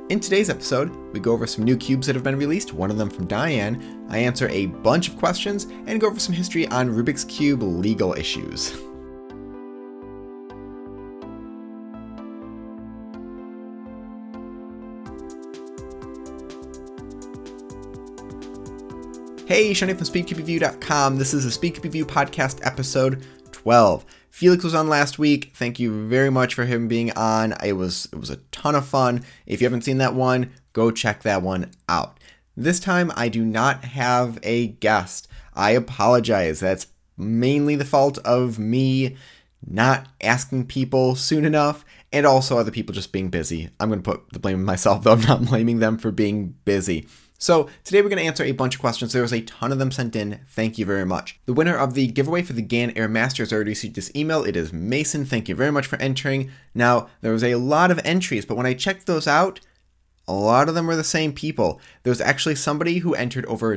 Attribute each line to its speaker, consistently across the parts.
Speaker 1: In today's episode, we go over some new cubes that have been released, one of them from Diane. I answer a bunch of questions and go over some history on Rubik's Cube legal issues. Hey, Shani from SpeedCubeReview.com. This is the SpeedCube Review Podcast episode 12. Felix was on last week. Thank you very much for him being on. It was a ton of fun. If you haven't seen that one, go check that one out. This time, I do not have a guest. I apologize. That's mainly the fault of me not asking people soon enough, and also other people just being busy. I'm going to put the blame on myself, though. I'm not blaming them for being busy. So today we're going to answer a bunch of questions. There was a ton of them sent in. Thank you very much. The winner of the giveaway for the GAN Air Master has already received this email. It is Mason. Thank you very much for entering. Now, there was a lot of entries, but when I checked those out, a lot of them were the same people. There was actually somebody who entered over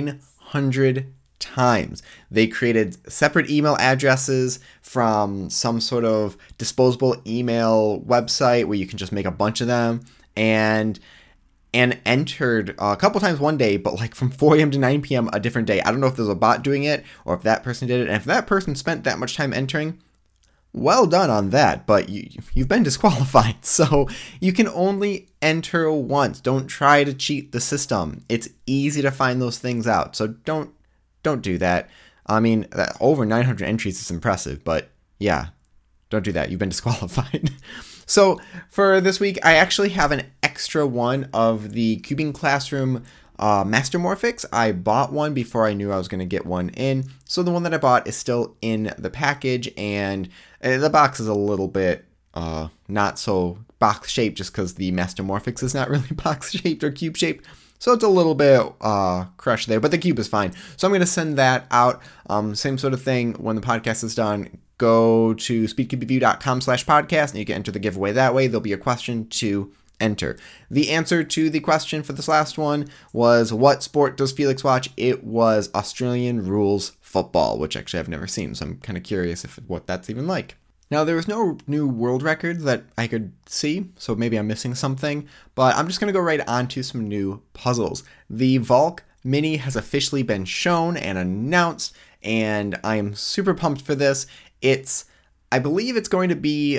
Speaker 1: 900 times. They created separate email addresses from some sort of disposable email website where you can just make a bunch of them, and entered a couple times one day, but like from 4 a.m. to 9 p.m. a different day. I don't know if there's a bot doing it or if that person did it. And if that person spent that much time entering, well done on that, but you've been disqualified. So you can only enter once. Don't try to cheat the system. It's easy to find those things out. So don't do that. I mean, over 900 entries is impressive, but yeah, don't do that. You've been disqualified. So for this week, I actually have an extra one of the Cubing Classroom Master Morphics. I bought one before I knew I was going to get one in. So the one that I bought is still in the package, and the box is a little bit not so box shaped just because the Master Morphics is not really box shaped or cube shaped. So it's a little bit crushed there, but the cube is fine. So I'm going to send that out. Same sort of thing when the podcast is done. Go to speedcubereview.com/podcast and you can enter the giveaway that way. There'll be a question to enter. The answer to the question for this last one was, what sport does Felix watch? It was Australian rules football, which actually I've never seen, so I'm kind of curious what that's even like. Now, there was no new world record that I could see, so maybe I'm missing something, but I'm just going to go right on to some new puzzles. The Valk Mini has officially been shown and announced, and I am super pumped for this. I believe it's going to be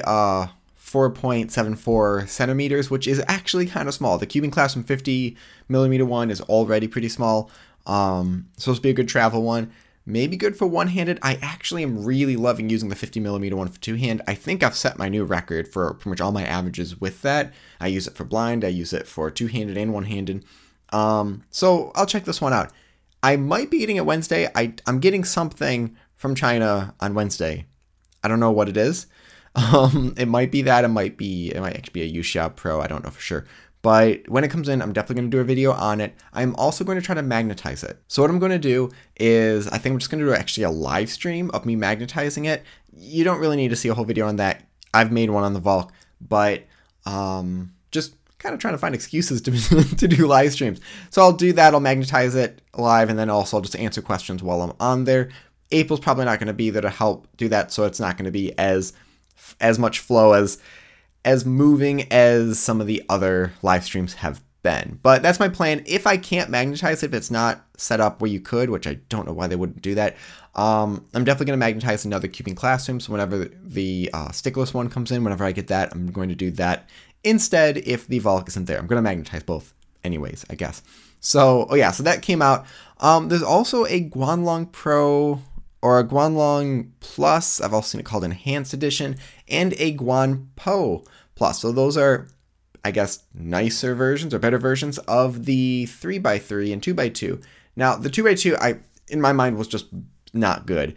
Speaker 1: 4.74 centimeters, which is actually kind of small. The Cubing Classroom 50 millimeter one is already pretty small. Supposed to be a good travel one. Maybe good for one-handed. I actually am really loving using the 50 millimeter one for two-hand. I think I've set my new record for pretty much all my averages with that. I use it for blind. I use it for two-handed and one-handed. So I'll check this one out. I might be getting it Wednesday. I'm getting something from China on Wednesday. I don't know what it is. It might be that. It might actually be a Yuxiao Pro. I don't know for sure. But when it comes in, I'm definitely going to do a video on it. I'm also going to try to magnetize it. So what I'm going to do is, I think I'm just going to do actually a live stream of me magnetizing it. You don't really need to see a whole video on that. I've made one on the Valk, but just kind of trying to find excuses to do live streams. So I'll do that. I'll magnetize it live, and then also I'll just answer questions while I'm on there. April's probably not going to be there to help do that, so it's not going to be as much flow as moving as some of the other live streams have been. But that's my plan. If I can't magnetize it, if it's not set up where you could, which I don't know why they wouldn't do that, I'm definitely going to magnetize another Cubing Classroom. So whenever the stickless one comes in, whenever I get that, I'm going to do that instead if the Valk isn't there. I'm going to magnetize both anyways, I guess. So, so that came out. There's also a Guanlong Pro or a Guanlong Plus, I've also seen it called Enhanced Edition, and a Guanpo Plus. So those are, I guess, nicer versions or better versions of the 3x3 and 2x2. Now, the 2x2, in my mind, was just not good.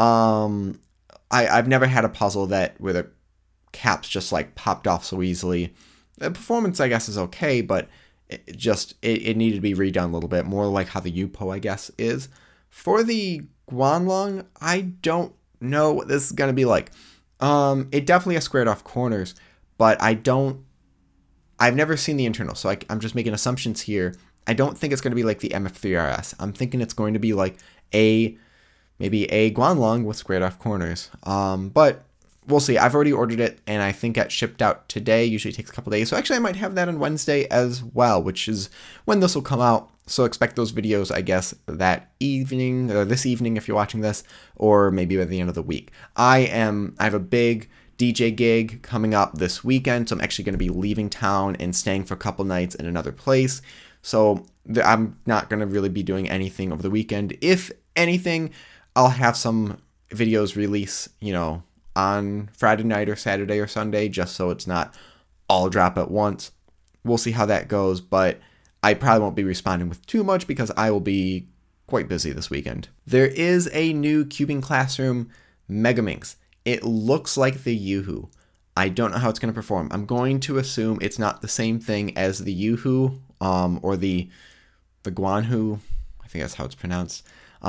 Speaker 1: I've never had a puzzle where the caps just like popped off so easily. The performance, I guess, is okay, but it needed to be redone a little bit, more like how the Yupo, I guess, is. For the Guanlong, I don't know what this is going to be like. It definitely has squared off corners, but I've never seen the internal, so I'm just making assumptions here. I don't think it's going to be like the MF3RS. I'm thinking it's going to be like maybe a Guanlong with squared off corners. But we'll see. I've already ordered it, and I think it shipped out today. Usually takes a couple days. So actually, I might have that on Wednesday as well, which is when this will come out. So expect those videos, I guess, that evening, or this evening if you're watching this, or maybe by the end of the week. I have a big DJ gig coming up this weekend, so I'm actually going to be leaving town and staying for a couple nights in another place. So I'm not going to really be doing anything over the weekend. If anything, I'll have some videos release, on Friday night or Saturday or Sunday, just so it's not all drop at once. We'll see how that goes, but I probably won't be responding with too much because I will be quite busy this weekend. There is a new Cubing Classroom Megaminx. It looks like the Yoo-Hoo. I don't know how it's going to perform. I'm going to assume it's not the same thing as the Yoo-Hoo or the Guanhoo. I think that's how it's pronounced. Or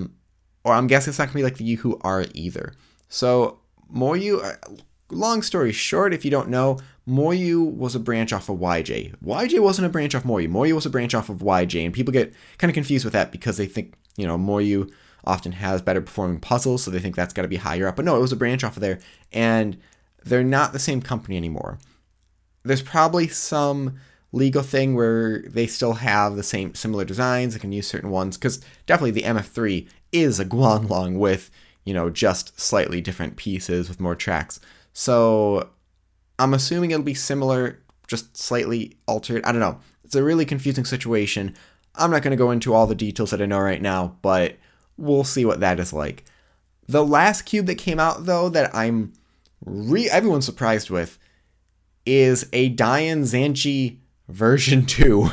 Speaker 1: I'm guessing it's not going to be like the Yoo-Hoo R either. So Moyu, long story short, if you don't know, Moyu was a branch off of YJ. YJ wasn't a branch off Moyu. Moyu was a branch off of YJ, and people get kind of confused with that because they think, Moyu often has better performing puzzles, so they think that's got to be higher up. But no, it was a branch off of there, and they're not the same company anymore. There's probably some legal thing where they still have the same similar designs. They can use certain ones, because definitely the MF3 is a Guanlong with, just slightly different pieces with more tracks. So I'm assuming it'll be similar, just slightly altered. I don't know. It's a really confusing situation. I'm not going to go into all the details that I know right now, but we'll see what that is like. The last cube that came out, though, that I'm everyone's surprised with is a Dayan Zanchi version 2.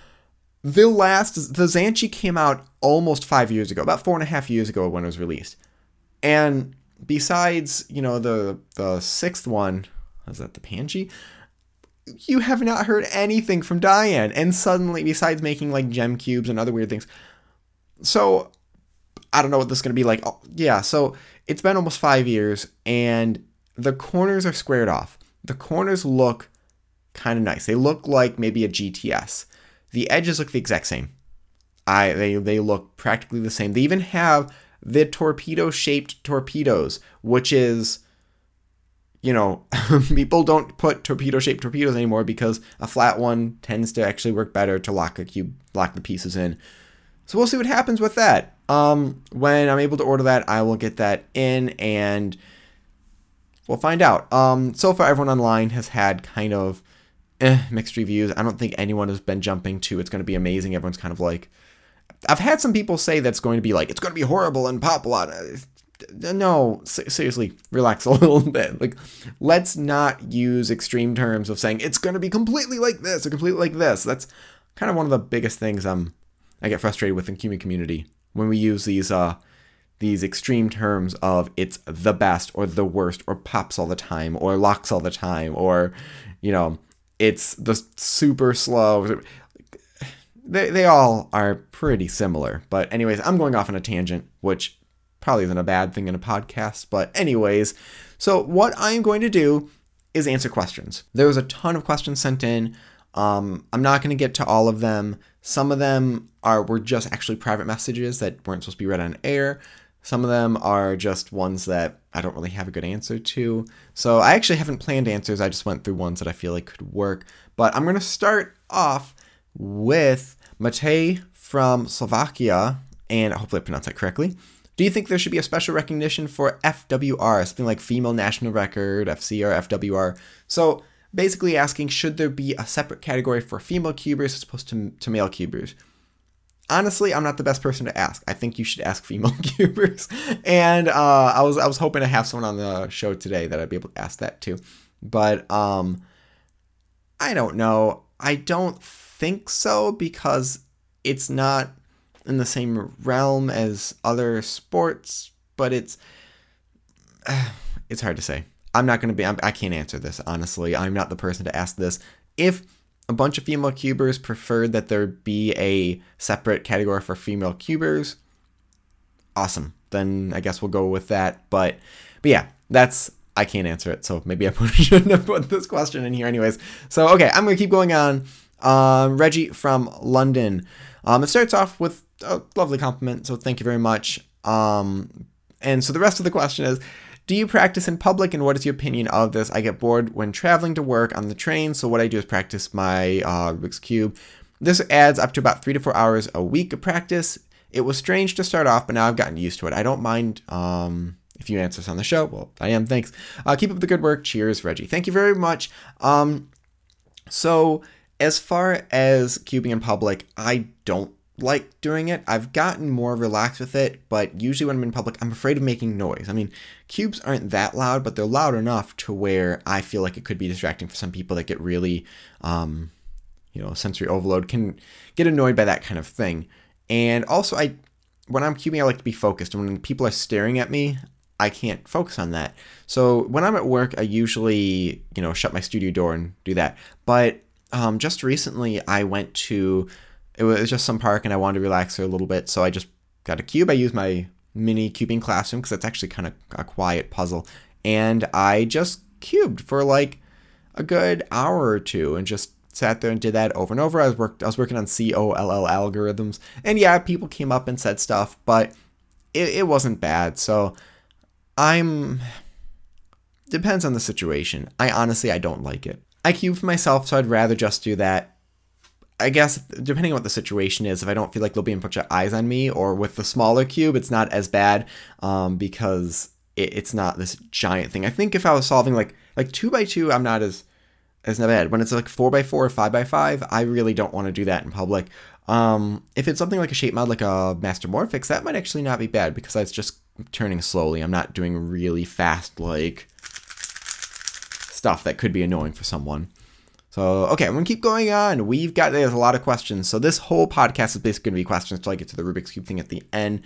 Speaker 1: The Zanchi came out almost 5 years ago, about 4.5 years ago when it was released. And besides, the sixth one, was that the Panji? You have not heard anything from Dayan. And suddenly, besides making like gem cubes and other weird things. So, I don't know what this is going to be like. Oh, yeah, so it's been almost 5 years, and the corners are squared off. The corners look kind of nice. They look like maybe a GTS. The edges look the exact same. They look practically the same. They even have the torpedo-shaped torpedoes, which is, people don't put torpedo-shaped torpedoes anymore because a flat one tends to actually work better to lock the pieces in. So we'll see what happens with that. When I'm able to order that, I will get that in, and we'll find out. So far, everyone online has had kind of mixed reviews. I don't think anyone has been jumping to it's going to be amazing. Everyone's kind of like, I've had some people say that's going to be like, it's going to be horrible and pop a lot. No, seriously, relax a little bit. Like, let's not use extreme terms of saying it's going to be completely like this or completely like this. That's kind of one of the biggest things I get frustrated with in Cubing community when we use these extreme terms of it's the best or the worst or pops all the time or locks all the time or, it's the super slow. They all are pretty similar. But anyways, I'm going off on a tangent, which probably isn't a bad thing in a podcast. But anyways, so what I'm going to do is answer questions. There was a ton of questions sent in. I'm not going to get to all of them. Some of them were just actually private messages that weren't supposed to be read on air. Some of them are just ones that I don't really have a good answer to. So I actually haven't planned answers. I just went through ones that I feel like could work. But I'm going to start off with Matej from Slovakia, and hopefully I pronounced that correctly. Do you think there should be a special recognition for FWR, something like Female National Record, FCR, FWR? So basically asking, should there be a separate category for female cubers as opposed to male cubers? Honestly, I'm not the best person to ask. I think you should ask female cubers. And I was hoping to have someone on the show today that I'd be able to ask that too. But I don't know. I don't think so because it's not in the same realm as other sports, but it's hard to say. I can't answer this, honestly. I'm not the person to ask this. If a bunch of female cubers preferred that there be a separate category for female cubers, awesome. Then I guess we'll go with that. But yeah, I can't answer it, so maybe I shouldn't have put this question in here anyways. So, okay, I'm going to keep going on. Reggie from London. It starts off with a lovely compliment, so thank you very much. And so the rest of the question is, Do you practice in public, and what is your opinion of this? I get bored when traveling to work on the train, so what I do is practice my Rubik's Cube. This adds up to about 3 to 4 hours a week of practice. It was strange to start off, but now I've gotten used to it. I don't mind if you answer this on the show. Well, I am. Thanks. Keep up the good work. Cheers, Reggie. Thank you very much. So as far as cubing in public, I don't like doing it. I've gotten more relaxed with it, but usually when I'm in public, I'm afraid of making noise. I mean, cubes aren't that loud, but they're loud enough to where I feel like it could be distracting for some people that get really, sensory overload, can get annoyed by that kind of thing. And also, when I'm cubing, I like to be focused. And when people are staring at me, I can't focus on that. So when I'm at work, I usually, shut my studio door and do that. But just recently, I went to, it was just some park and I wanted to relax there a little bit. So I just got a cube. I used my mini cubing classroom because it's actually kind of a quiet puzzle. And I just cubed for like a good hour or two and just sat there and did that over and over. I was working on COLL algorithms. And yeah, people came up and said stuff, but it wasn't bad. So depends on the situation. I don't like it. I cube for myself, so I'd rather just do that. I guess, depending on what the situation is, if I don't feel like there'll be a bunch of eyes on me, or with the smaller cube, it's not as bad, because it's not this giant thing. I think if I was solving like 2x2, I'm not as not bad. When it's like 4x4 or 5x5, I really don't want to do that in public. If it's something like a shape mod, like a Master Morphix, that might actually not be bad, because it's just turning slowly. I'm not doing really fast, like, stuff that could be annoying for someone. So, okay, I'm going to keep going on. There's a lot of questions. So this whole podcast is basically going to be questions until I get to the Rubik's Cube thing at the end.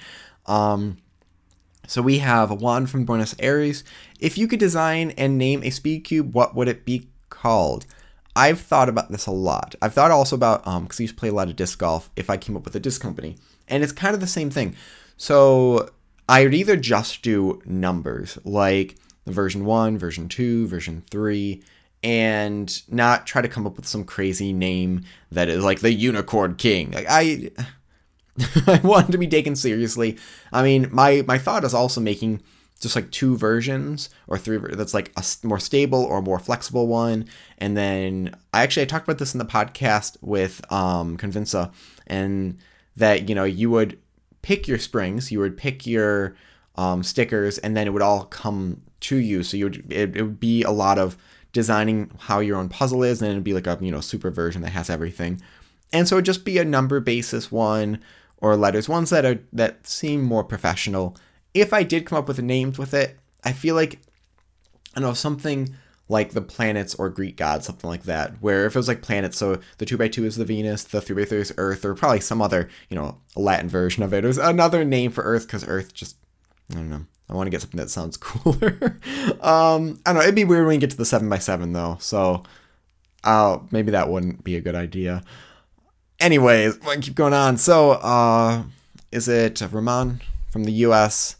Speaker 1: So we have Juan from Buenos Aires. If you could design and name a speed cube, what would it be called? I've thought about this a lot. I've thought also about, because I used to play a lot of disc golf, if I came up with a disc company. And it's kind of the same thing. So I would either just do numbers, like version 1, version 2, version 3, and not try to come up with some crazy name that is like the Unicorn King. Like I want to be taken seriously. I mean, my thought is also making just like 2 versions or 3 that's like a more stable or more flexible one. And then I talked about this in the podcast with Convinza, and that, you would pick your springs, you would pick your stickers, and then it would all come to you. So it would be a lot of designing how your own puzzle is, and it'd be like a super version that has everything. And so it'd just be a number basis one, or letters, ones that seem more professional. If I did come up with names with it, I feel like, I don't know, something like the planets or Greek gods, something like that, where if it was like planets, so the 2x2 is the Venus, the 3x3 is Earth, or probably some other, Latin version of it. There's another name for Earth, because Earth just, I don't know. I want to get something that sounds cooler. I don't know. It'd be weird when you get to the 7x7 though. So maybe that wouldn't be a good idea. Anyways, I keep going on. So is it Ramon from the US?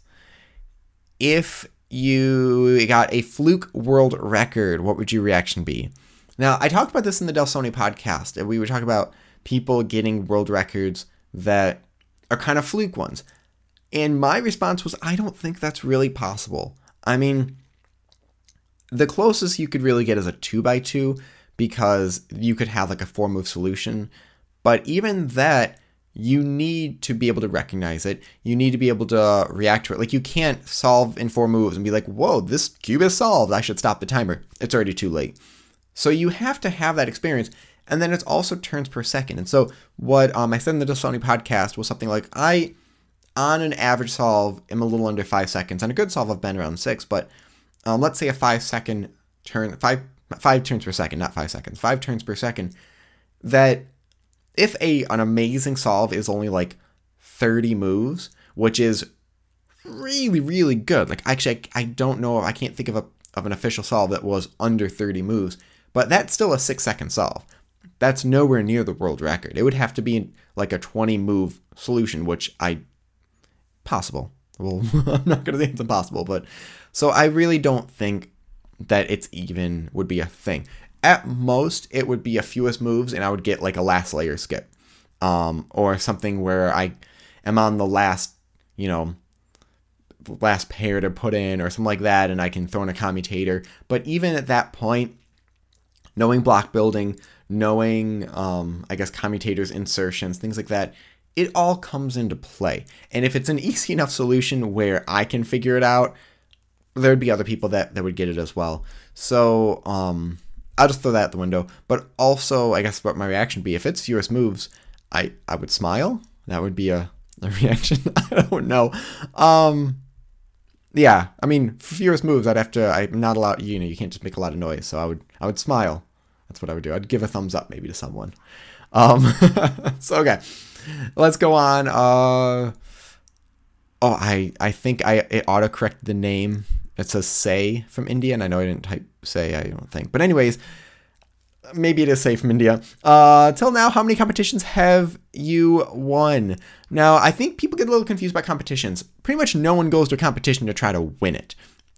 Speaker 1: If you got a fluke world record, what would your reaction be? Now, I talked about this in the Del Sony podcast, and we were talking about people getting world records that are kind of fluke ones. And my response was, I don't think that's really possible. I mean, the closest you could really get is a 2x2, because you could have like a 4-move solution. But even that, you need to be able to recognize it. You need to be able to react to it. Like, you can't solve in 4 moves and be like, whoa, this cube is solved, I should stop the timer. It's already too late. So you have to have that experience. And then it's also turns per second. And so what I said in the Del Sony podcast was something like, on an average solve, I'm a little under 5 seconds. On a good solve, I've been around 6. But let's say a 5-second turn, 5 turns per second, not 5 seconds, 5 turns per second. That if an amazing solve is only like 30 moves, which is really, really good. Like, actually, I don't know, I can't think of an official solve that was under 30 moves, but that's still a 6-second solve. That's nowhere near the world record. It would have to be like a 20-move solution, which possible. Well, I'm not going to say it's impossible, but so I really don't think that it's even would be a thing. At most, it would be a fewest moves, and I would get like a last layer skip, or something where I am on the last, last pair to put in or something like that, and I can throw in a commutator. But even at that point, knowing block building, knowing, I guess, commutators, insertions, things like that, it all comes into play. And if it's an easy enough solution where I can figure it out, there'd be other people that would get it as well. So I'll just throw that out the window. But also, I guess what my reaction would be, if it's fewest moves, I would smile. That would be a reaction. I don't know. Yeah, I mean, for fewest moves, I'm not allowed, you can't just make a lot of noise. So I would smile. That's what I would do. I'd give a thumbs up maybe to someone. So, okay. Let's go on. I think it auto-corrected the name. It says Say from India, and I know I didn't type Say, I don't think. But anyways, maybe it is Say from India. Till now, how many competitions have you won? Now, I think people get a little confused by competitions. Pretty much no one goes to a competition to try to win it.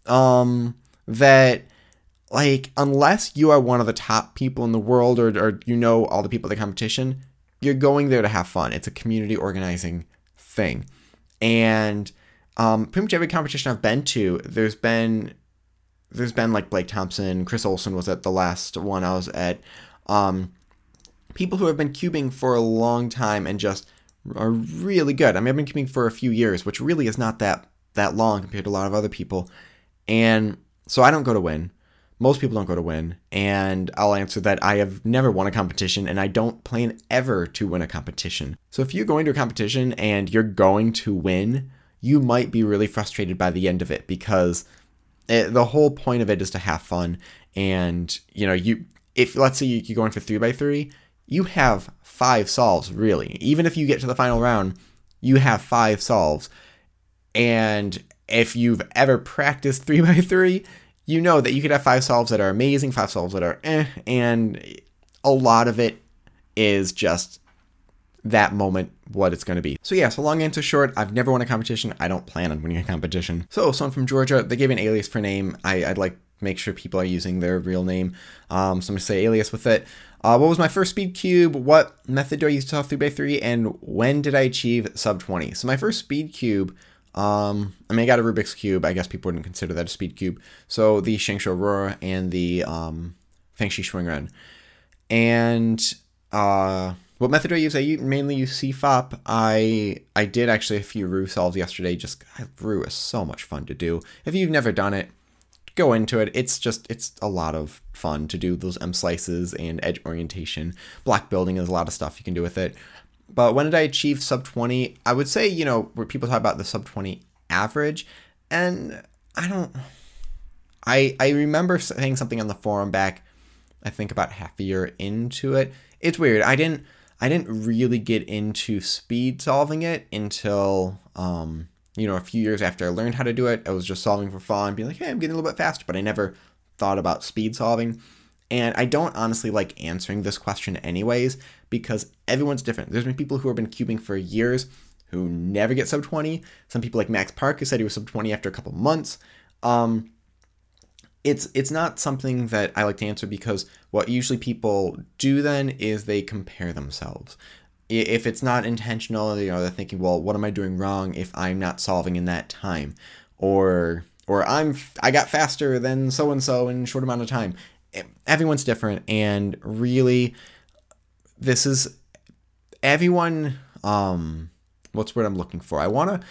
Speaker 1: Unless you are one of the top people in the world or you know all the people at the competition, you're going there to have fun. It's a community organizing thing. And pretty much every competition I've been to, there's been like Blake Thompson, Chris Olsen was at the last one I was at. People who have been cubing for a long time and just are really good. I mean, I've been cubing for a few years, which really is not that long compared to a lot of other people. And so I don't go to win. Most people don't go to win. And I'll answer that I have never won a competition and I don't plan ever to win a competition. So if you're going to a competition and you're going to win, you might be really frustrated by the end of it because the whole point of it is to have fun. And, if let's say you're going for 3x3, you have 5 solves, really. Even if you get to the final round, you have 5 solves. And if you've ever practiced 3x3, you know that you could have 5 solves that are amazing, 5 solves that are and a lot of it is just that moment, what it's going to be. So yeah, so long answer short, I've never won a competition. I don't plan on winning a competition. So someone from Georgia, they gave an alias for name. I'd like to make sure people are using their real name. So I'm going to say alias with it. What was my first speed cube? What method do I use to solve 3x3? And when did I achieve sub 20? So my first speed cube, I got a Rubik's Cube. I guess people wouldn't consider that a speed cube. So the Shangshu Aurora and the Fengshi Xunren. And what method do I use? I mainly use CFOP. I did actually a few Roux solves yesterday. Roux is so much fun to do. If you've never done it, go into it. It's a lot of fun to do those M slices and edge orientation. Block building is a lot of stuff you can do with it. But when did I achieve sub 20? I would say, where people talk about the sub 20 average, and I remember saying something on the forum back, I think about half a year into it. It's weird. I didn't really get into speed solving it until, a few years after I learned how to do it. I was just solving for fun, being like, hey, I'm getting a little bit faster, but I never thought about speed solving. And I don't honestly like answering this question anyways, because everyone's different. There's been people who have been cubing for years who never get sub 20. Some people like Max Park who said he was sub 20 after a couple months. It's not something that I like to answer because what usually people do then is they compare themselves. If it's not intentional, they're thinking, well, what am I doing wrong if I'm not solving in that time? Or I got faster than so-and-so in a short amount of time. Everyone's different, and really, this is everyone. What's the word I'm looking for?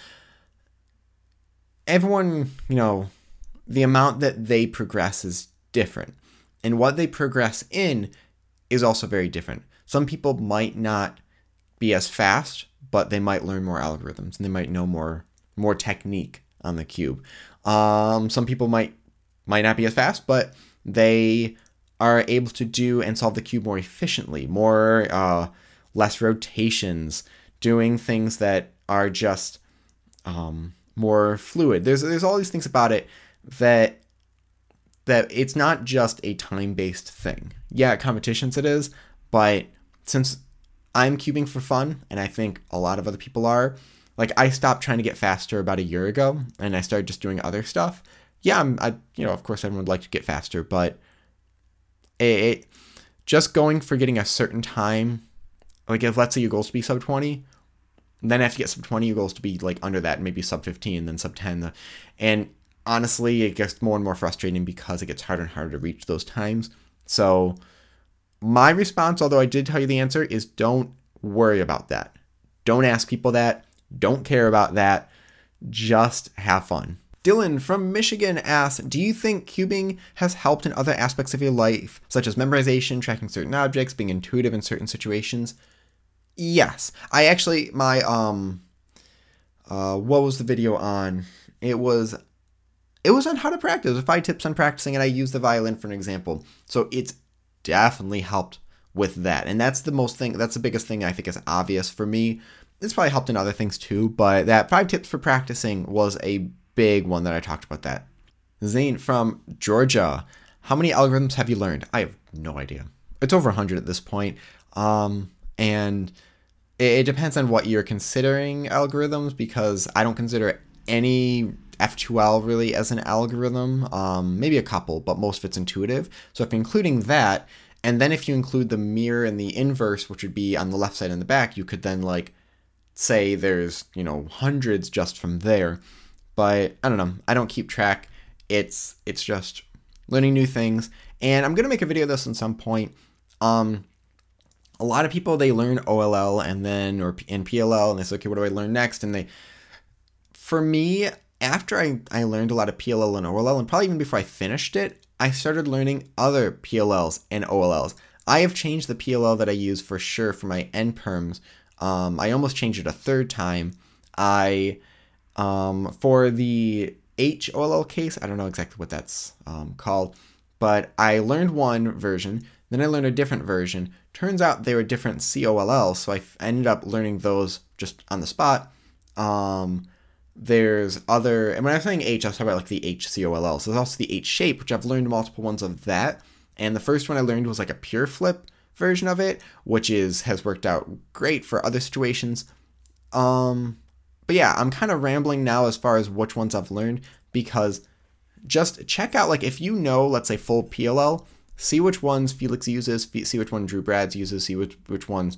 Speaker 1: Everyone, the amount that they progress is different, and what they progress in is also very different. Some people might not be as fast, but they might learn more algorithms, and they might know more technique on the cube. Some people might not be as fast, but they are able to do and solve the cube more efficiently, less rotations, doing things that are just more fluid. There's all these things about it that it's not just a time-based thing. Yeah, at competitions it is, but since I'm cubing for fun, and I think a lot of other people are, like I stopped trying to get faster about a year ago, and I started just doing other stuff. Yeah, of course everyone would like to get faster, but it just going for getting a certain time, like if let's say your goal is to be sub 20, then after you get sub 20, your goal is to be like under that, maybe sub 15, then sub 10. And honestly, it gets more and more frustrating because it gets harder and harder to reach those times. So my response, although I did tell you the answer, is don't worry about that. Don't ask people that. Don't care about that. Just have fun. Dylan from Michigan asks, do you think cubing has helped in other aspects of your life, such as memorization, tracking certain objects, being intuitive in certain situations? Yes. I actually, my, what was the video on? It was on how to practice. It was 5 tips on practicing, and I used the violin for an example. So it's definitely helped with that. And that's the biggest thing I think is obvious for me. It's probably helped in other things too, but that 5 tips for practicing was a big one that I talked about that. Zane from Georgia, how many algorithms have you learned? I have no idea. It's over 100 at this point. And it depends on what you're considering algorithms, because I don't consider any F2L really as an algorithm. Maybe a couple, but most of it's intuitive. So if you're including that, and then if you include the mirror and the inverse, which would be on the left side and the back, you could then like say there's, hundreds just from there. But I don't know. I don't keep track. It's just learning new things. And I'm going to make a video of this at some point. A lot of people, they learn OLL and then, or in PLL, and they say, okay, what do I learn next? And for me, after I learned a lot of PLL and OLL, and probably even before I finished it, I started learning other PLLs and OLLs. I have changed the PLL that I use for sure for my NPerms. I almost changed it a third time. For the HOLL case, I don't know exactly what that's called, but I learned one version, then I learned a different version. Turns out they were different COLLs, so I ended up learning those just on the spot. There's other, and when I was saying H, I was talking about like the HCOLL. So there's also the H shape, which I've learned multiple ones of that. And the first one I learned was like a pure flip version of it, which has worked out great for other situations. But yeah, I'm kind of rambling now as far as which ones I've learned, because just check out, like, if you know, let's say, full PLL, see which ones Felix uses, see which one Drew Brads uses, see which ones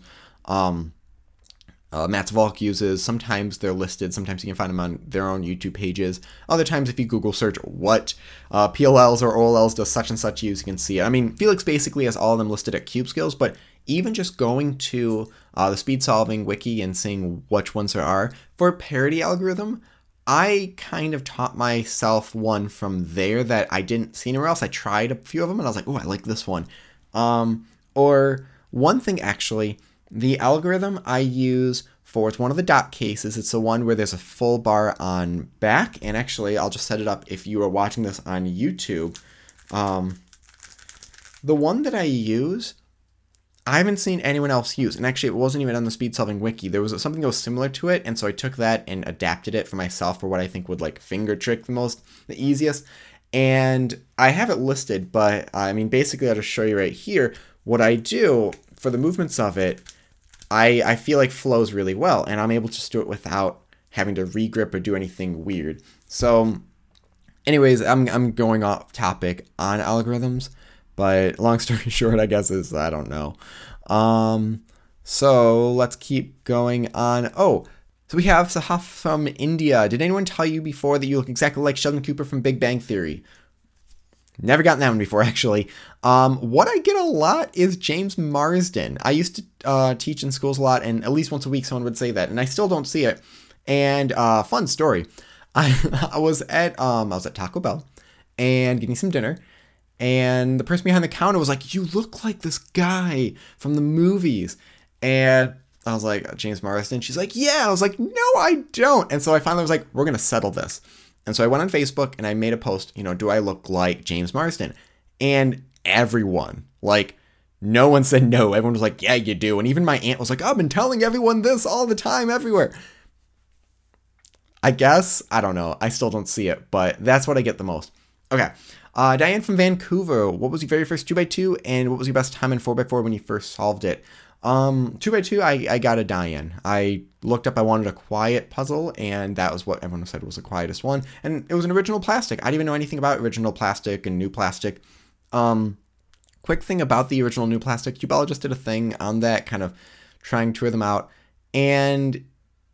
Speaker 1: Mats Volk uses. Sometimes they're listed. Sometimes you can find them on their own YouTube pages. Other times, if you Google search what PLLs or OLLs does such and such use, you can see it. I mean, Felix basically has all of them listed at CubeSkills, but even just going to the speed solving wiki and seeing which ones there are for parity algorithm, I kind of taught myself one from there that I didn't see anywhere else. I tried a few of them and I was like, oh, I like this one. Or one thing actually, the algorithm I use for, it's one of the dot cases. It's the one where there's a full bar on back. And actually, I'll just set it up if you are watching this on YouTube. The one that I use, I haven't seen anyone else use. And actually, it wasn't even on the speed solving wiki. There was something that was similar to it. And so I took that and adapted it for myself for what I think would like finger trick the easiest. And I have it listed, but I mean, basically I'll just show you right here. What I do for the movements of it, I feel like flows really well. And I'm able to just do it without having to regrip or do anything weird. So anyways, I'm going off topic on algorithms. But long story short, I guess is I don't know. So let's keep going on. Oh, so we have Sahaf from India. Did anyone tell you before that you look exactly like Sheldon Cooper from Big Bang Theory? Never gotten that one before, actually. What I get a lot is James Marsden. I used to teach in schools a lot, and at least once a week someone would say that, and I still don't see it. And fun story. I was at Taco Bell and getting some dinner. And the person behind the counter was like, you look like this guy from the movies. And I was like, James Marsden? She's like, yeah. I was like, no, I don't. And so I finally was like, we're going to settle this. And so I went on Facebook and I made a post, do I look like James Marsden? And everyone, like, no one said no. Everyone was like, yeah, you do. And even my aunt was like, I've been telling everyone this all the time, everywhere. I guess, I don't know. I still don't see it, but that's what I get the most. Okay. Diane from Vancouver, what was your very first 2x2 and what was your best time in 4x4 when you first solved it? 2x2, I got a Diane. I looked up, I wanted a quiet puzzle, and that was what everyone said was the quietest one. And it was an original plastic. I didn't even know anything about original plastic and new plastic. Quick thing about the original new plastic, Cubella just did a thing on that, kind of trying to tour them out. And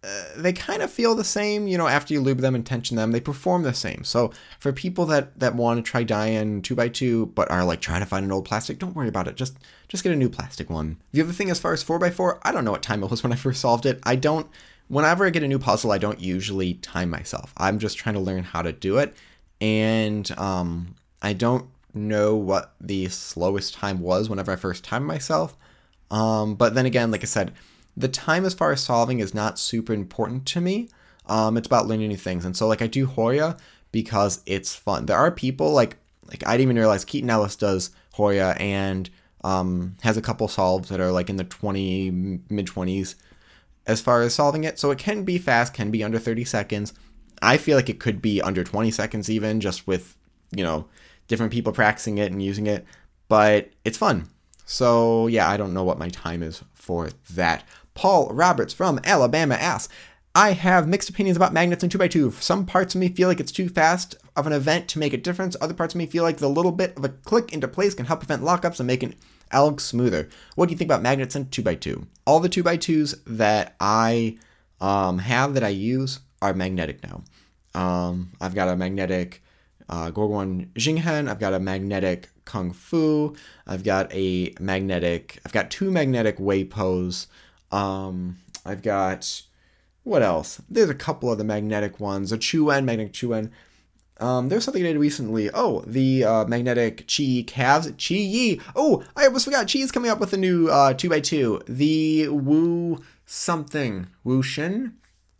Speaker 1: they kind of feel the same, after you lube them and tension them, they perform the same. So for people that want to try Diane 2x2 but are like trying to find an old plastic, don't worry about it. Just get a new plastic one. The other thing as far as 4x4, I don't know what time it was when I first solved it. Whenever I get a new puzzle, I don't usually time myself. I'm just trying to learn how to do it. And I don't know what the slowest time was whenever I first timed myself. But then again, like I said, the time as far as solving is not super important to me. It's about learning new things. And so like I do Hoya because it's fun. There are people like I didn't even realize Keaton Ellis does Hoya and has a couple solves that are like in the mid-20s as far as solving it. So it can be fast, can be under 30 seconds. I feel like it could be under 20 seconds even, just with, different people practicing it and using it. But it's fun. So yeah, I don't know what my time is for that. Paul Roberts from Alabama asks, I have mixed opinions about magnets and 2x2. Some parts of me feel like it's too fast of an event to make a difference. Other parts of me feel like the little bit of a click into place can help prevent lockups and make an alg smoother. What do you think about magnets and 2x2? All the 2x2s that I have that I use are magnetic now. I've got a magnetic Gorgon Jinghen. I've got a magnetic Kung Fu. I've got two magnetic Weipos. I've got, what else? There's a couple of the magnetic ones. Magnetic Chuan. There's something I did recently. Oh, the magnetic Chi calves. Chi Yi. Oh, I almost forgot. Chi is coming up with a new 2x2. The Wu something. Wu Shin.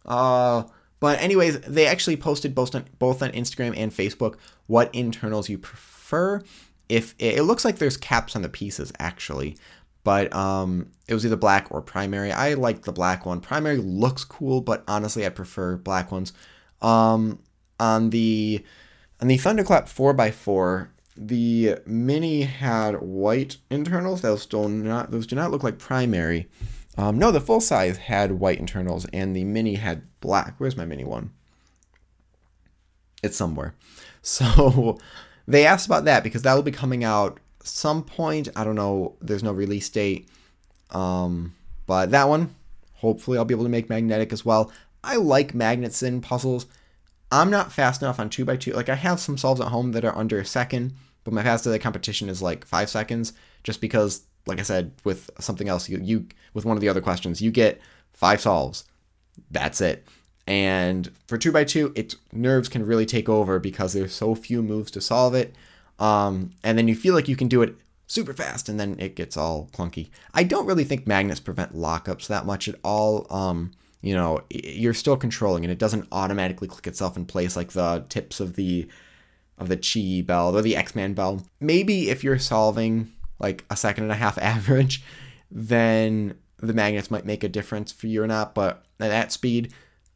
Speaker 1: But anyways, they actually posted both on Instagram and Facebook what internals you prefer. If it looks like there's caps on the pieces actually. But it was either black or primary. I like the black one. Primary looks cool, but honestly, I prefer black ones. On the Thunderclap 4x4, the Mini had white internals. Those do not look like primary. No, the full size had white internals, and the Mini had black. Where's my Mini one? It's somewhere. So they asked about that because that will be coming out some point. I don't know. There's no release date. But that one, hopefully I'll be able to make magnetic as well. I like magnets in puzzles. I'm not fast enough on 2x2. Like I have some solves at home that are under a second, but my fastest of the competition is like 5 seconds just because, like I said, with something else, you with one of the other questions, you get 5 solves. That's it. And for 2x2, nerves can really take over because there's so few moves to solve it. And then you feel like you can do it super fast, and then it gets all clunky. I don't really think magnets prevent lockups that much at all. You're still controlling, and it doesn't automatically click itself in place like the tips of the Chi bell or the X-Man bell. Maybe if you're solving like a 1.5 second average, then the magnets might make a difference for you or not. But at that speed,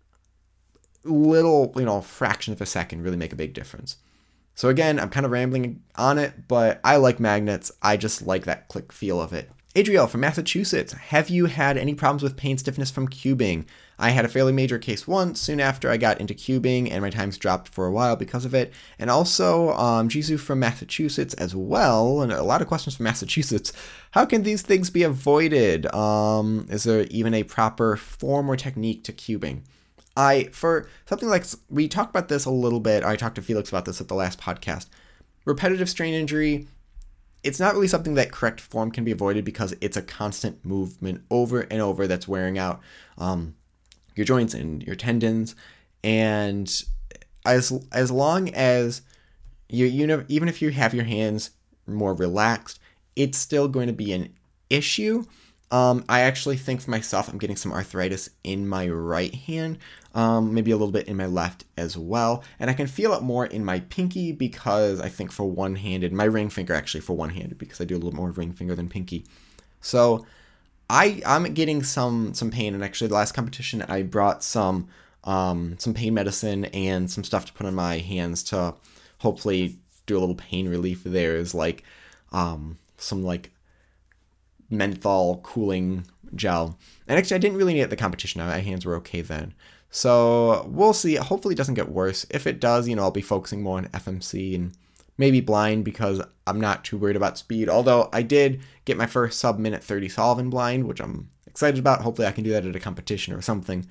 Speaker 1: little, fraction of a second really make a big difference. So again, I'm kind of rambling on it, but I like magnets. I just like that click feel of it. Adriel from Massachusetts, have you had any problems with pain stiffness from cubing? I had a fairly major case once, soon after I got into cubing, and my times dropped for a while because of it. And also, Jisoo from Massachusetts as well, and a lot of questions from Massachusetts. How can these things be avoided? Is there even a proper form or technique to cubing? For something like, we talked about this a little bit, I talked to Felix about this at the last podcast. Repetitive strain injury, it's not really something that correct form can be avoided because it's a constant movement over and over that's wearing out your joints and your tendons. And as long as even if you have your hands more relaxed, it's still going to be an issue. I actually think for myself, I'm getting some arthritis in my right hand, maybe a little bit in my left as well. And I can feel it more in my pinky because I think for one-handed, my ring finger actually for one-handed, because I do a little more ring finger than pinky. So I'm getting some pain. And actually the last competition, I brought some pain medicine and some stuff to put on my hands to hopefully do a little pain relief. There's like, some like menthol cooling gel. And actually I didn't really need it at the competition. My hands were okay then. So we'll see. Hopefully it doesn't get worse. If it does, I'll be focusing more on FMC and maybe blind because I'm not too worried about speed. Although I did get my first sub-minute 30 solve in blind, which I'm excited about. Hopefully I can do that at a competition or something.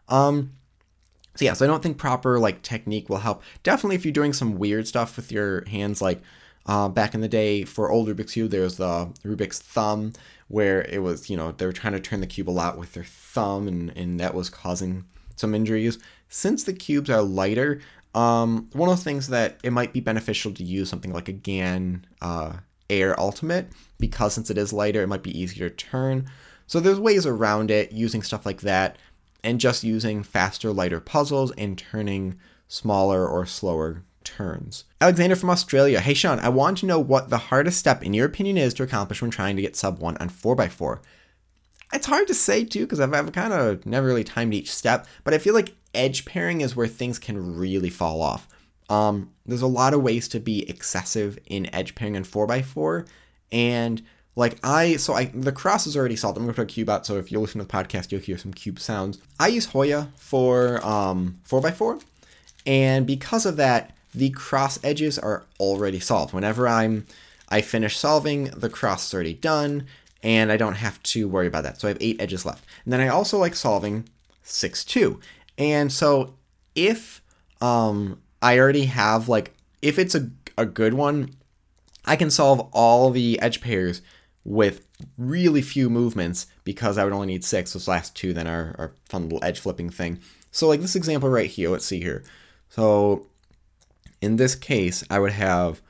Speaker 1: So I don't think proper like technique will help. Definitely if you're doing some weird stuff with your hands, like back in the day for old Rubik's Cube, there's the Rubik's thumb, where it was, they were trying to turn the cube a lot with their thumb, and that was causing some injuries. Since the cubes are lighter, one of the things that it might be beneficial to use something like a GAN Air Ultimate, because since it is lighter, it might be easier to turn. So there's ways around it, using stuff like that, and just using faster, lighter puzzles and turning smaller or slower turns. Alexander from Australia. Hey Sean, I want to know what the hardest step in your opinion is to accomplish when trying to get sub 1 on 4x4. It's hard to say too, because I've kind of never really timed each step, but I feel like edge pairing is where things can really fall off. There's a lot of ways to be excessive in edge pairing on 4x4, and the cross is already solved. I'm going to put a cube out, so if you listen to the podcast, you'll hear some cube sounds. I use Hoya for 4x4, and because of that, the cross edges are already solved. Whenever I finish solving, the cross is already done, and I don't have to worry about that. So I have 8 edges left. And then I also like solving 6-2. And so if I already have, if it's a good one, I can solve all the edge pairs with really few movements, because I would only need 6. Those last 2 then are fun little edge flipping thing. So like this example right here, let's see here. So in this case, I would have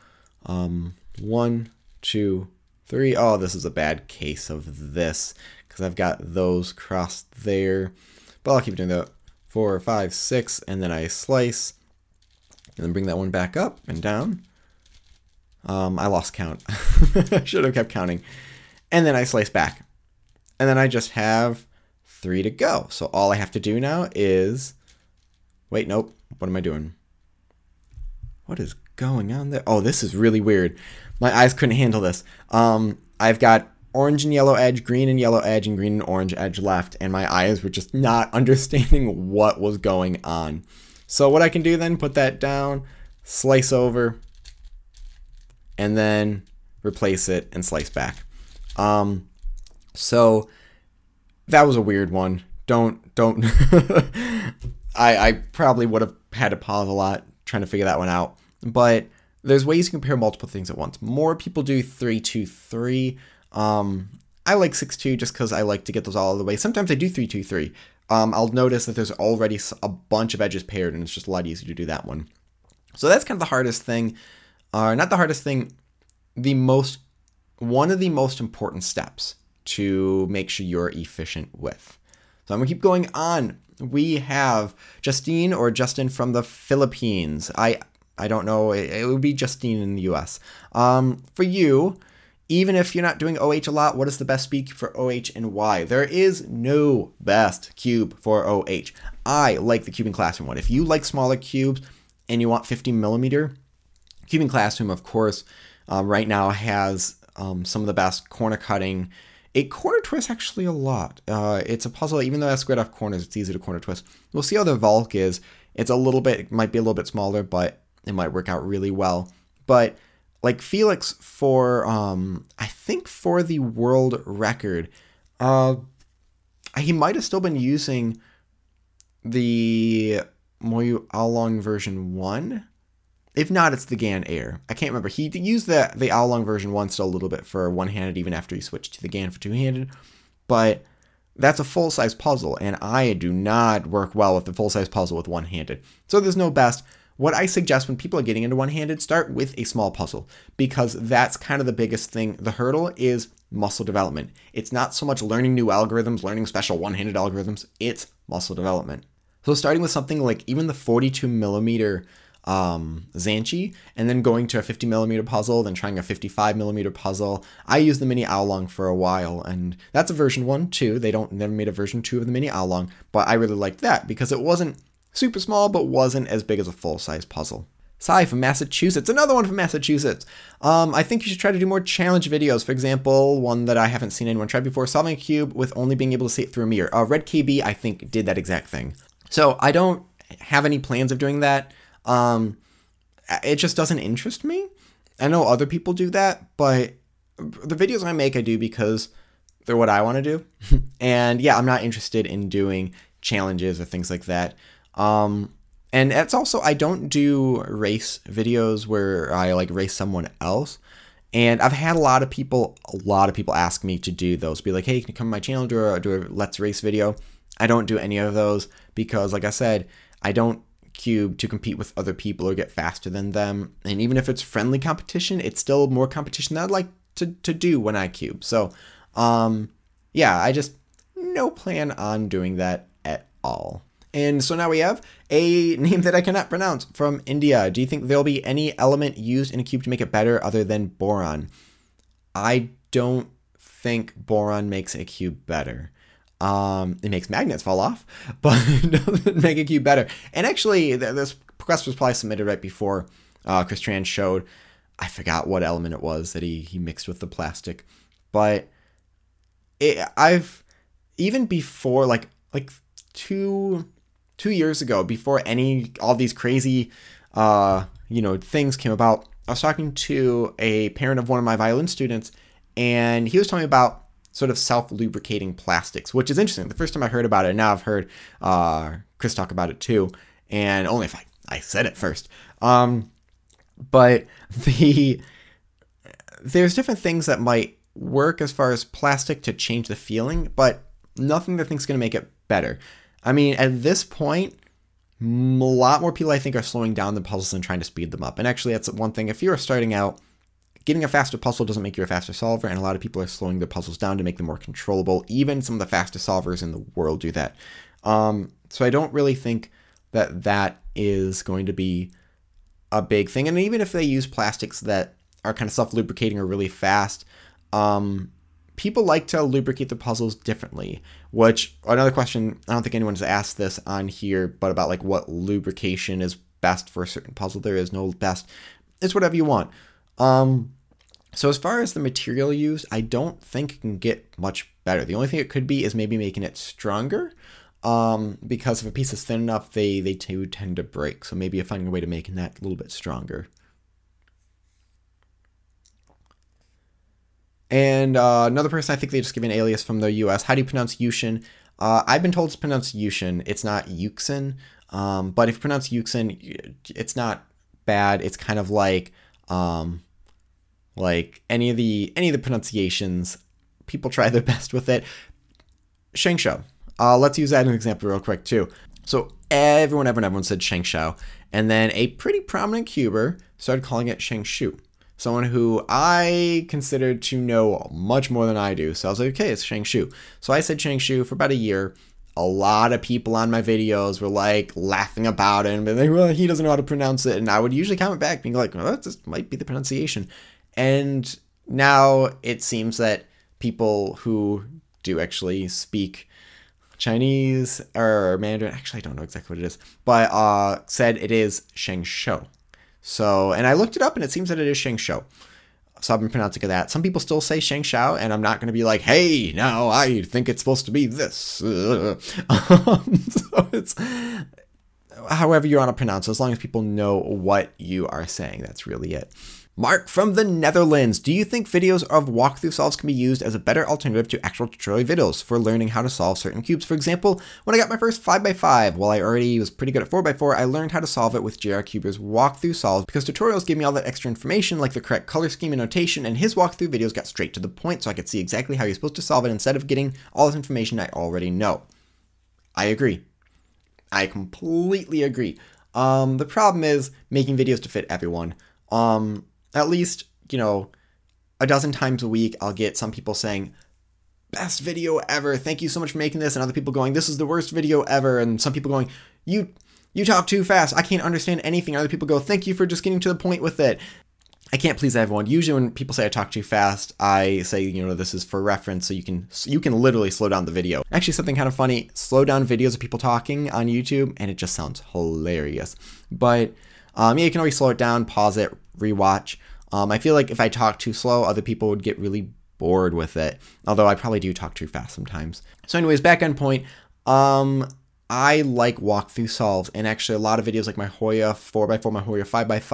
Speaker 1: 1, 2, 3. Oh, this is a bad case of this, because I've got those crossed there. But I'll keep doing that. 4, 5, 6, and then I slice, and then bring that one back up and down. I lost count. I should have kept counting. And then I slice back. And then I just have 3 to go. So all I have to do now is... Wait, nope. What am I doing? What is going on there? Oh, this is really weird. My eyes couldn't handle this. I've got orange and yellow edge, green and yellow edge, and green and orange edge left, and my eyes were just not understanding what was going on. So what I can do then, put that down, slice over, and then replace it and slice back. So that was a weird one. Don't. I probably would have had to pause a lot trying to figure that one out. But there's ways to compare multiple things at once. More people do 3-2-3. I like 6-2 just because I like to get those all out of the way. Sometimes I do 3-2-3. I'll notice that there's already a bunch of edges paired, and it's just a lot easier to do that one. So that's kind of the hardest thing. Not the hardest thing. One of the most important steps to make sure you're efficient with. So I'm going to keep going on. We have Justine or Justin from the Philippines. I don't know. It would be Justine in the US. For you, even if you're not doing OH a lot, what is the best speed cube for OH and why? There is no best cube for OH. I like the Cubing Classroom one. If you like smaller cubes and you want 50 millimeter, Cubing Classroom, of course, right now has some of the best corner cutting. It corner twists actually a lot. It's a puzzle, even though it has squared off corners, it's easy to corner twist. We'll see how the Volk is. It might be a little bit smaller, but it might work out really well. But like Felix for, I think for the world record, he might have still been using the Moyu Aolong version 1. If not, it's the GAN Air. I can't remember. He used the Aolong version 1 still a little bit for one-handed, even after he switched to the GAN for two-handed. But that's a full-size puzzle, and I do not work well with the full-size puzzle with one-handed. So there's no best. What I suggest when people are getting into one-handed, start with a small puzzle, because that's kind of the biggest thing. The hurdle is muscle development. It's not so much learning new algorithms, learning special one-handed algorithms. It's muscle development. So starting with something like even the 42 millimeter Zanchi, and then going to a 50 millimeter puzzle, then trying a 55 millimeter puzzle. I used the Mini Aolong for a while, and that's a version 1 too. They never made a version 2 of the Mini Aolong, but I really liked that because it wasn't super small, but wasn't as big as a full-size puzzle. Sai from Massachusetts, another one from Massachusetts. I think you should try to do more challenge videos. For example, one that I haven't seen anyone try before, solving a cube with only being able to see it through a mirror. Red KB, I think, did that exact thing. So I don't have any plans of doing that. It just doesn't interest me. I know other people do that, but the videos I make, I do because they're what I want to do. And yeah, I'm not interested in doing challenges or things like that. And it's also, I don't do race videos where I like race someone else. And I've had a lot of people ask me to do those. Be like, hey, can you come to my channel, do a Let's Race video? I don't do any of those because, like I said, I don't cube to compete with other people or get faster than them. And even if it's friendly competition, it's still more competition that I'd like to do when I cube. So, yeah, I just no plan on doing that at all. And so now we have a name that I cannot pronounce from India. Do you think there'll be any element used in a cube to make it better other than boron? I don't think boron makes a cube better. It makes magnets fall off, but it doesn't make a cube better. And actually, this request was probably submitted right before Chris Tran showed, I forgot what element it was that he mixed with the plastic. But I've, even before, like 2 years ago, before all these crazy, things came about, I was talking to a parent of one of my violin students, and he was telling me about sort of self-lubricating plastics, which is interesting. The first time I heard about it, and now I've heard Chris talk about it too, and only if I said it first. But there's different things that might work as far as plastic to change the feeling, but nothing that I think is going to make it better. I mean, at this point, a lot more people I think are slowing down the puzzles and trying to speed them up. And actually, that's one thing. If you're starting out, getting a faster puzzle doesn't make you a faster solver, and a lot of people are slowing their puzzles down to make them more controllable. Even some of the fastest solvers in the world do that. So I don't really think that is going to be a big thing. And even if they use plastics that are kind of self-lubricating or really fast, people like to lubricate the puzzles differently, which another question, I don't think anyone's asked this on here, but about like what lubrication is best for a certain puzzle. There is no best. It's whatever you want. So as far as the material used, I don't think it can get much better. The only thing it could be is maybe making it stronger, because if a piece is thin enough, they too tend to break. So maybe finding a way to making that a little bit stronger. And another person, I think they just give an alias from the US. How do you pronounce Yushin? I've been told it's pronounced Yushin. It's not Yuxin. But if you pronounce Yuxin, it's not bad. It's kind of like any of the pronunciations. People try their best with it. Shengshou. Let's use that as an example real quick too. So everyone said Shengshou, and then a pretty prominent cuber started calling it Shengshu. Someone who I considered to know much more than I do. So I was like, okay, it's Shengshu. So I said Shengshu for about a year. A lot of people on my videos were like laughing about it and being like, well, he doesn't know how to pronounce it. And I would usually comment back being like, well, that just might be the pronunciation. And now it seems that people who do actually speak Chinese or Mandarin, actually I don't know exactly what it is, but said it is Shengshu. So, and I looked it up and it seems that it is Shengshu. So I've been pronouncing that. Some people still say Shengshou, and I'm not going to be like, hey, now I think it's supposed to be this. So it's however you want to pronounce it, as long as people know what you are saying. That's really it. Mark from the Netherlands. Do you think videos of walkthrough solves can be used as a better alternative to actual tutorial videos for learning how to solve certain cubes? For example, when I got my first 5x5, while I already was pretty good at 4x4, I learned how to solve it with JR Cuber's walkthrough solves because tutorials gave me all that extra information like the correct color scheme and notation, and his walkthrough videos got straight to the point so I could see exactly how you're supposed to solve it instead of getting all this information I already know. I agree. I completely agree. The problem is making videos to fit everyone. At least, a dozen times a week, I'll get some people saying, best video ever, thank you so much for making this, and other people going, this is the worst video ever, and some people going, you talk too fast, I can't understand anything, other people go, thank you for just getting to the point with it. I can't please everyone. Usually when people say I talk too fast, I say, this is for reference, so you can literally slow down the video. Actually, something kind of funny, slow down videos of people talking on YouTube, and it just sounds hilarious. But you can always slow it down, pause it, rewatch. I feel like if I talk too slow, other people would get really bored with it. Although I probably do talk too fast sometimes. So anyways, back on point. I like walkthrough solves, and actually a lot of videos like my Hoya 4x4, my Hoya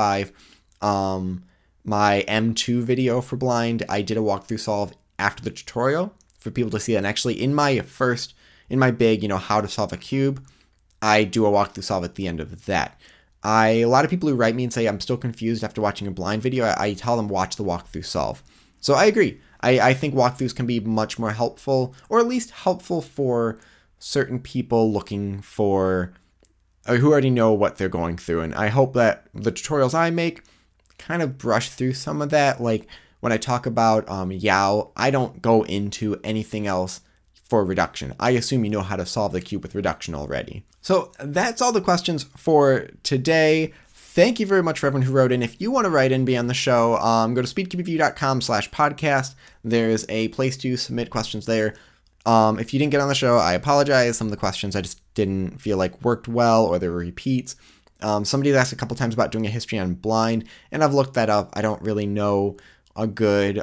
Speaker 1: 5x5, my M2 video for blind, I did a walkthrough solve after the tutorial for people to see that. And actually in my first in my big, how to solve a cube, I do a walkthrough solve at the end of that. A lot of people who write me and say I'm still confused after watching a blind video, I tell them watch the walkthrough solve. So I agree. I think walkthroughs can be much more helpful, or at least helpful for certain people looking for, or who already know what they're going through. And I hope that the tutorials I make kind of brush through some of that. Like when I talk about Yao, I don't go into anything else for reduction. I assume you know how to solve the cube with reduction already. So that's all the questions for today. Thank you very much for everyone who wrote in. If you want to write in, be on the show, go to speedcubeview.com/podcast. There's a place to submit questions there. If you didn't get on the show, I apologize. Some of the questions I just didn't feel like worked well, or there were repeats. Somebody asked a couple times about doing a history on blind, and I've looked that up. I don't really know a good,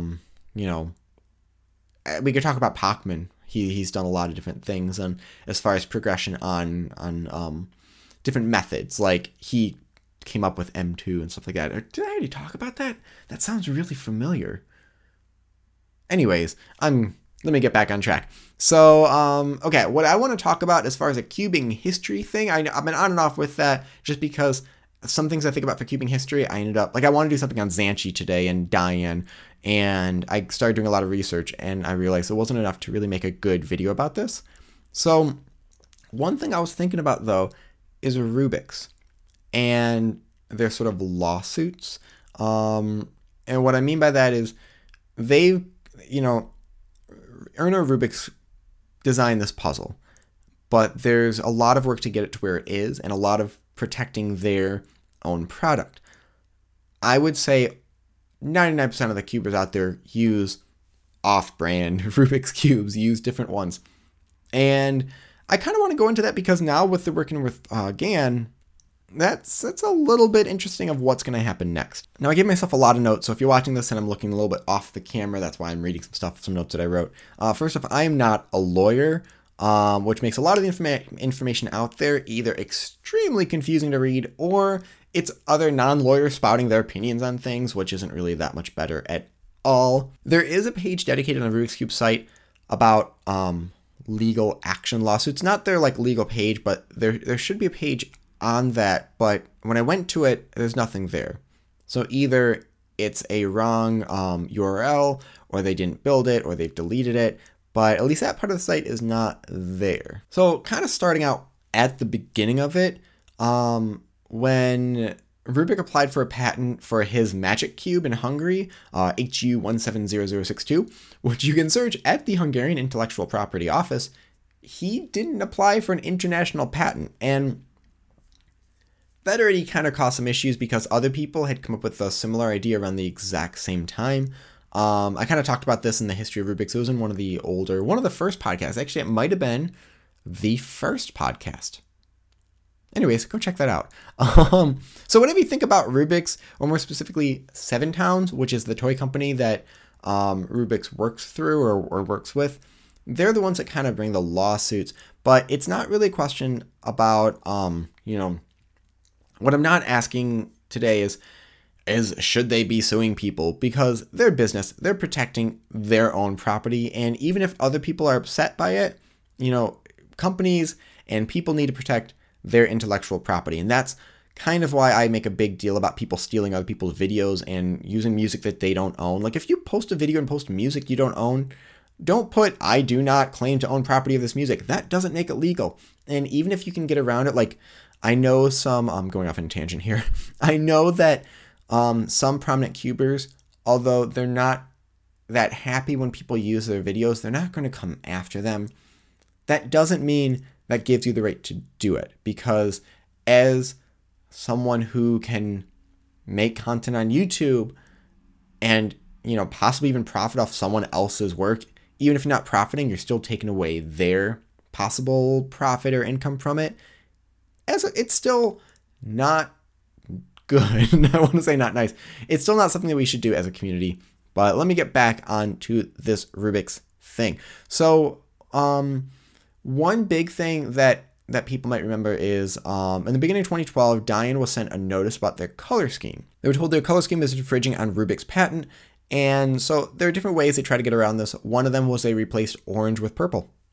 Speaker 1: we could talk about Pacman. He's done a lot of different things, and as far as progression on different methods, like he came up with M2 and stuff like that. Did I already talk about that? That sounds really familiar. Anyways, let me get back on track. So, okay, what I want to talk about as far as a cubing history thing, I've been on and off with that just because some things I think about for cubing history, I ended up, I want to do something on Xanchi today and Diane, and I started doing a lot of research, and I realized it wasn't enough to really make a good video about this. So, one thing I was thinking about, though, is Rubik's and their sort of lawsuits. And what I mean by that is they, Erno Rubik's designed this puzzle, but there's a lot of work to get it to where it is, and a lot of protecting their own product. I would say 99% of the cubers out there use off-brand Rubik's Cubes, use different ones. And I kind of want to go into that because now with the working with GAN, that's a little bit interesting of what's going to happen next. Now, I gave myself a lot of notes, so if you're watching this and I'm looking a little bit off the camera, that's why I'm reading some notes that I wrote. First off, I am not a lawyer, which makes a lot of the information out there either extremely confusing to read, or it's other non-lawyers spouting their opinions on things, which isn't really that much better at all. There is a page dedicated on the Rubik's Cube site about legal action lawsuits. Not their legal page, but there should be a page on that, but when I went to it, there's nothing there. So either it's a wrong URL, or they didn't build it, or they've deleted it, but at least that part of the site is not there. So kind of starting out at the beginning of it, when Rubik applied for a patent for his Magic Cube in Hungary, HU170062, which you can search at the Hungarian Intellectual Property Office, he didn't apply for an international patent, and that already kind of caused some issues because other people had come up with a similar idea around the exact same time. I kind of talked about this in the history of Rubik's. It was in one of the first podcasts. Actually, it might have been the first podcast. Anyways, go check that out. So whatever you think about Rubik's, or more specifically Seven Towns, which is the toy company that Rubik's works through or works with, they're the ones that kind of bring the lawsuits. But it's not really a question about, what I'm not asking today is should they be suing people, because their business, they're protecting their own property. And even if other people are upset by it, companies and people need to protect their intellectual property. And that's kind of why I make a big deal about people stealing other people's videos and using music that they don't own. Like if you post a video and post music you don't own, don't put, I do not claim to own property of this music. That doesn't make it legal. And even if you can get around it, I know I'm going off on a tangent here. I know that some prominent cubers, although they're not that happy when people use their videos, they're not going to come after them. That doesn't mean that gives you the right to do it, because as someone who can make content on YouTube and, possibly even profit off someone else's work, even if you're not profiting, you're still taking away their possible profit or income from it. It's still not good. I want to say not nice. It's still not something that we should do as a community. But let me get back onto this Rubik's thing. So, one big thing that people might remember is in the beginning of 2012, Diane was sent a notice about their color scheme. They were told their color scheme is infringing on Rubik's patent. And so there are different ways they try to get around this. One of them was they replaced orange with purple.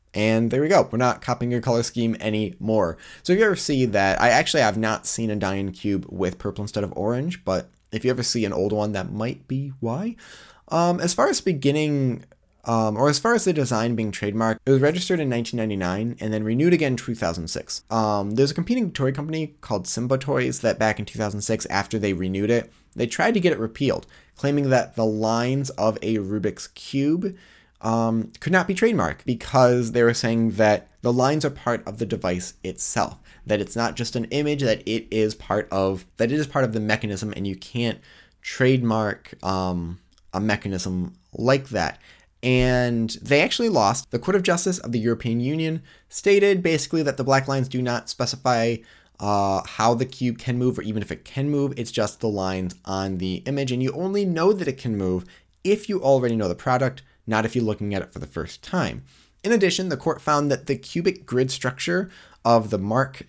Speaker 1: And there we go. We're not copying your color scheme anymore. So if you ever see that, I actually have not seen a Dian cube with purple instead of orange, but if you ever see an old one, that might be why. As far as beginning, or as far as the design being trademarked, it was registered in 1999 and then renewed again in 2006. There's a competing toy company called Simba Toys that back in 2006, after they renewed it, they tried to get it repealed, claiming that the lines of a Rubik's Cube could not be trademarked because they were saying that the lines are part of the device itself, that it's not just an image, that it is part of the mechanism, and you can't trademark a mechanism like that. And they actually lost. The Court of Justice of the European Union stated basically that the black lines do not specify how the cube can move, or even if it can move, it's just the lines on the image, and you only know that it can move if you already know the product, not if you're looking at it for the first time. In addition, the court found that the cubic grid structure of the mark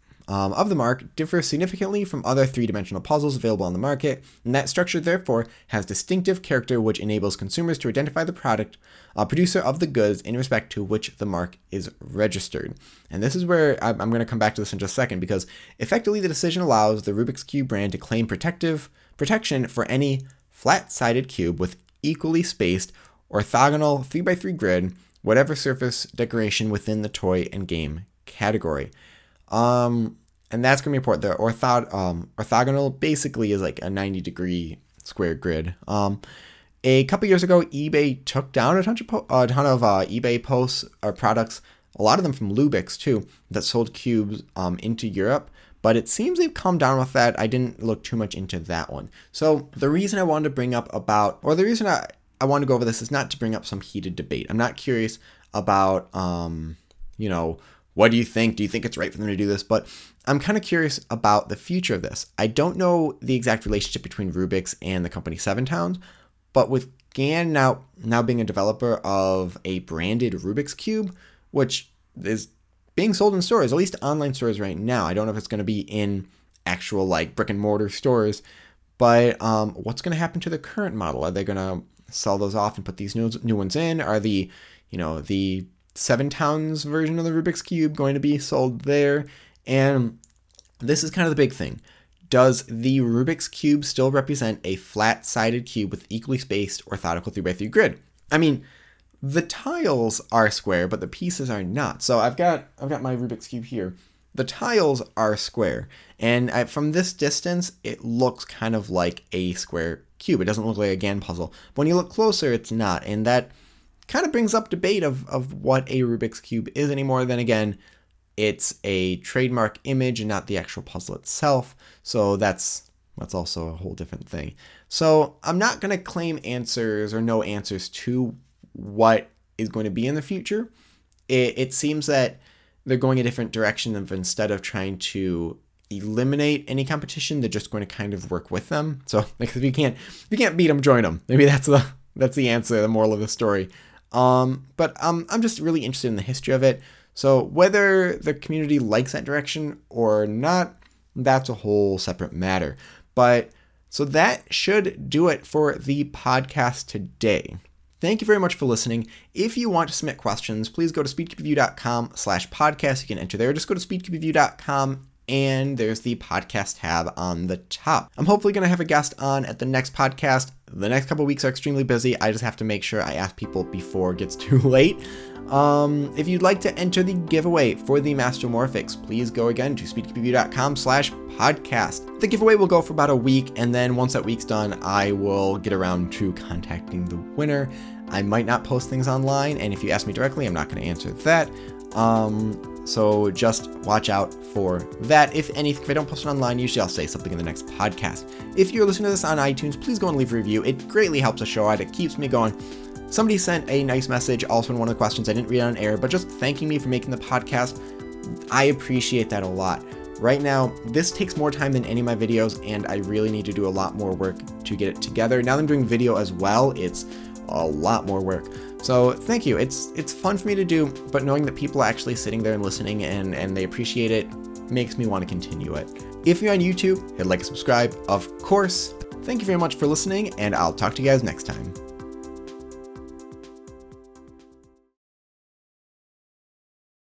Speaker 1: differs significantly from other three-dimensional puzzles available on the market, and that structure therefore has distinctive character which enables consumers to identify the producer of the goods in respect to which the mark is registered. And this is where I'm going to come back to this in just a second, because effectively the decision allows the Rubik's Cube brand to claim protection for any flat-sided cube with equally spaced orthogonal 3x3 grid, whatever surface decoration within the toy and game category. And that's going to be important. The orthogonal basically is like a 90-degree square grid. A couple years ago, eBay took down a ton of eBay posts or products, a lot of them from Lubix too, that sold cubes into Europe. But it seems they've come down with that. I didn't look too much into that one. So the reason I wanted to bring up the reason I want to go over this is not to bring up some heated debate. I'm not curious about, what do you think? Do you think it's right for them to do this? But I'm kind of curious about the future of this. I don't know the exact relationship between Rubik's and the company Seven Towns, but with GAN now being a developer of a branded Rubik's Cube, which is being sold in stores, at least online stores right now. I don't know if it's going to be in actual like brick and mortar stores, but what's going to happen to the current model? Are they going to sell those off and put these new ones in? Are the Seven Towns version of the Rubik's Cube going to be sold there? And this is kind of the big thing. Does the Rubik's Cube still represent a flat-sided cube with equally spaced orthogonal 3x3 grid? I mean, the tiles are square, but the pieces are not. So I've got my Rubik's Cube here. The tiles are square, and from this distance, it looks kind of like a square cube. It doesn't look like a GAN puzzle. But when you look closer, it's not, and that kind of brings up debate of what a Rubik's Cube is anymore. Then again, it's a trademark image and not the actual puzzle itself, so that's also a whole different thing. So I'm not going to claim answers or no answers to what is going to be in the future. It seems that they're going a different direction of, instead of trying to eliminate any competition, they're just going to kind of work with them. So because if you can't beat them, join them. Maybe that's the answer, the moral of the story. But I'm just really interested in the history of it. So whether the community likes that direction or not, that's a whole separate matter. But so that should do it for the podcast today. Thank you very much for listening. If you want to submit questions, please go to speedcubereview.com/podcast. You can enter there. Just go to speedcubereview.com and there's the podcast tab on the top. I'm hopefully going to have a guest on at the next podcast. The next couple weeks are extremely busy. I just have to make sure I ask people before it gets too late. If you'd like to enter the giveaway for the Mastermorphics, please go again to speedcubereview.com/podcast. The giveaway will go for about a week, and then once that week's done, I will get around to contacting the winner. I might not post things online, and if you ask me directly, I'm not going to answer that. So just watch out for that. If I don't post it online, usually I'll say something in the next podcast. If you're listening to this on iTunes, please go and leave a review. It greatly helps the show out. It keeps me going. Somebody sent a nice message also in one of the questions. I didn't read it on air, but just thanking me for making the podcast. I appreciate that a lot. Right now, this takes more time than any of my videos, and I really need to do a lot more work to get it together. Now that I'm doing video as well, it's a lot more work. So thank you. It's fun for me to do, but knowing that people are actually sitting there and listening and they appreciate it makes me want to continue it. If you're on YouTube, hit like and subscribe, of course. Thank you very much for listening, and I'll talk to you guys next time.